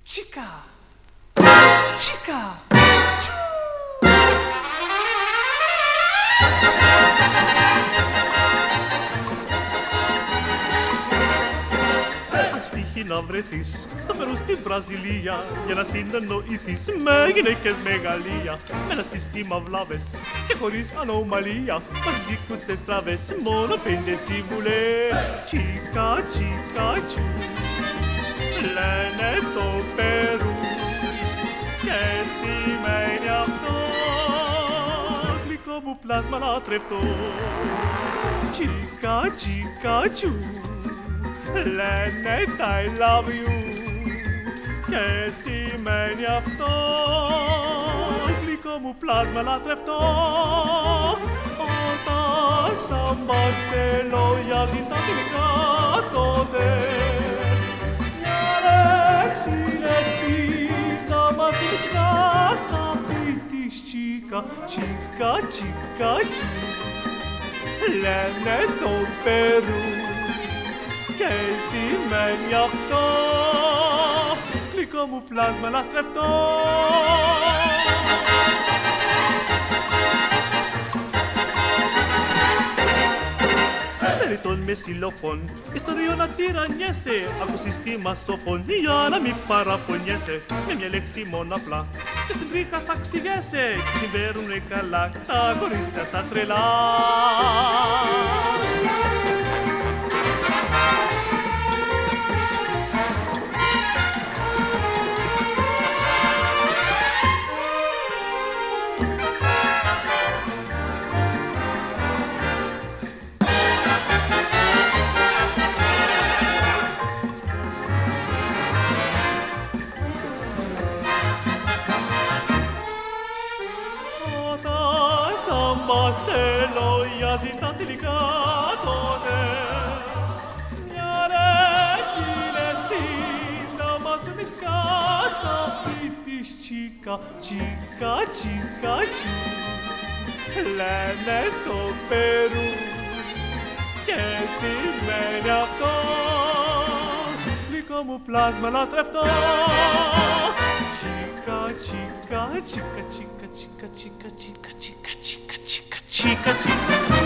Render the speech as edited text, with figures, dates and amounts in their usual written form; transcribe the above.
Chica, chica, τσου. Αν τύχει να βρεθείς στο Περού στη Βραζιλία για να συνεννοηθείς με γυναίκες μεγαλεία, με ένα σύστημα βλάβες και χωρίς ανομαλία, μαζί κουτσές τραβές, μόνο 5 συμβουλές. Chica, chica, τσου. Λένε το Περού και σημαίνει αυτό, γλυκό μου πλάσμα λατρευτό. Chica, chica, τσου. Λένε I love you και σημαίνει αυτό, γλυκό μου πλάσμα λατρευτό. Όταν σαν λόγια ζητά τελικά τότε Chica, chica, λένε το Περού και σημαίνει αυτό, γλυκό μου πλάσμα λατρευτό. Περιτών με συλλοφών και στο Ρίο να τυραννιέσαι, ακού σύστημα σοφών για να μην παραπονιέσαι, με μια λέξη μόνο απλά και στην τρίχα θα ξηγέσαι, συμβαίρουνε καλά τα κορίτσια τα τρελά. Λόγια ζητά τελικά τότε μια λέξη λεστή να μας μισκά στα σπίτι Chica, chica, chica, λένε το Περού και σημαίνει αυτό, γλυκό μου πλάσμα λατρευτό. Chica, chica, chica, chica, chica, chica, chica, chica, chica, chica, chica.